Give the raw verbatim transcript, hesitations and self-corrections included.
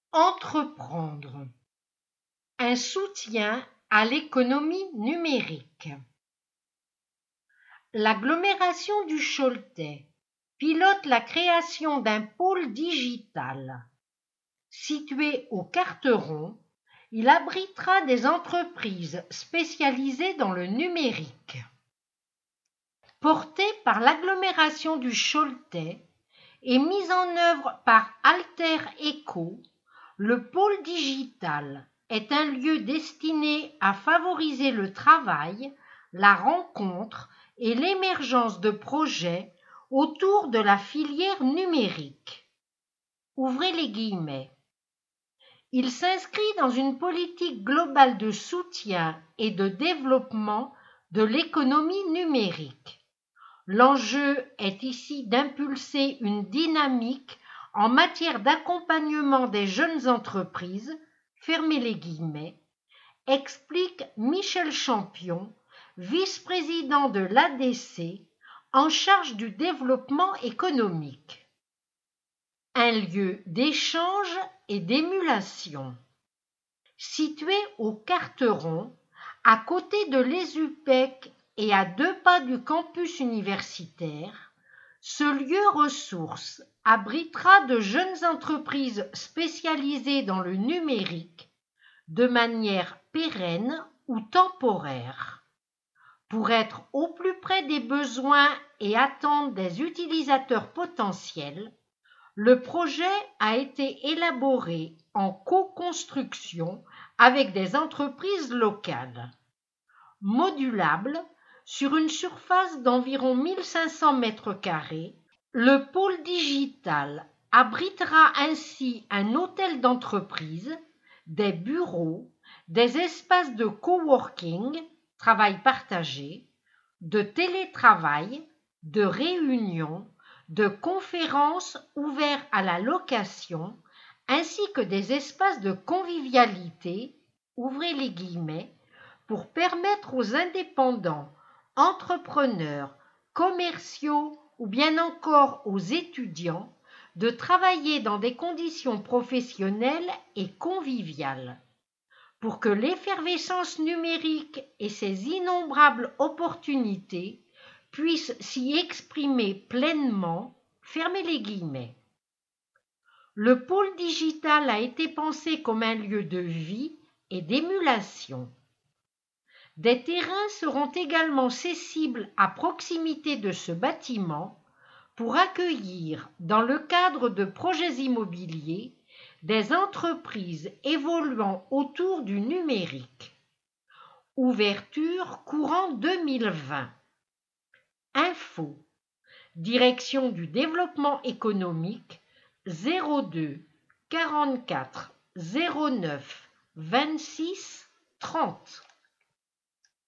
Entreprendre. Un soutien à l'économie numérique. L'agglomération du Choletais pilote la création d'un pôle digital. Situé au Carteron, il abritera des entreprises spécialisées dans le numérique. Porté par l'agglomération du Choletais et mis en œuvre par Alter Eco, le pôle digital est un lieu destiné à favoriser le travail, la rencontre et l'émergence de projets autour de la filière numérique. Ouvrez les guillemets. Il s'inscrit dans une politique globale de soutien et de développement de l'économie numérique. L'enjeu est ici d'impulser une dynamique en matière d'accompagnement des jeunes entreprises, fermez les guillemets, explique Michel Champion, vice-président de l'A D C, en charge du développement économique. Un lieu d'échange et d'émulation. Situé au Carteron, à côté de l'E S U P E C et à deux pas du campus universitaire, ce lieu ressource abritera de jeunes entreprises spécialisées dans le numérique de manière pérenne ou temporaire. Pour être au plus près des besoins et attentes des utilisateurs potentiels, le projet a été élaboré en co-construction avec des entreprises locales. Modulable, sur une surface d'environ mille cinq cents mètres carrés, le pôle digital abritera ainsi un hôtel d'entreprise, des bureaux, des espaces de coworking, travail partagé, de télétravail, de réunions, de conférences ouverts à la location, ainsi que des espaces de convivialité, ouvrez les guillemets, pour permettre aux indépendants, entrepreneurs, commerciaux ou bien encore aux étudiants de travailler dans des conditions professionnelles et conviviales. Pour que l'effervescence numérique et ses innombrables opportunités puissent s'y exprimer pleinement, fermez les guillemets. Le pôle digital a été pensé comme un lieu de vie et d'émulation. Des terrains seront également cessibles à proximité de ce bâtiment pour accueillir, dans le cadre de projets immobiliers, des entreprises évoluant autour du numérique. Ouverture courant deux mille vingt. Info. Direction du développement économique zéro deux quarante-quatre zéro neuf vingt-six trente.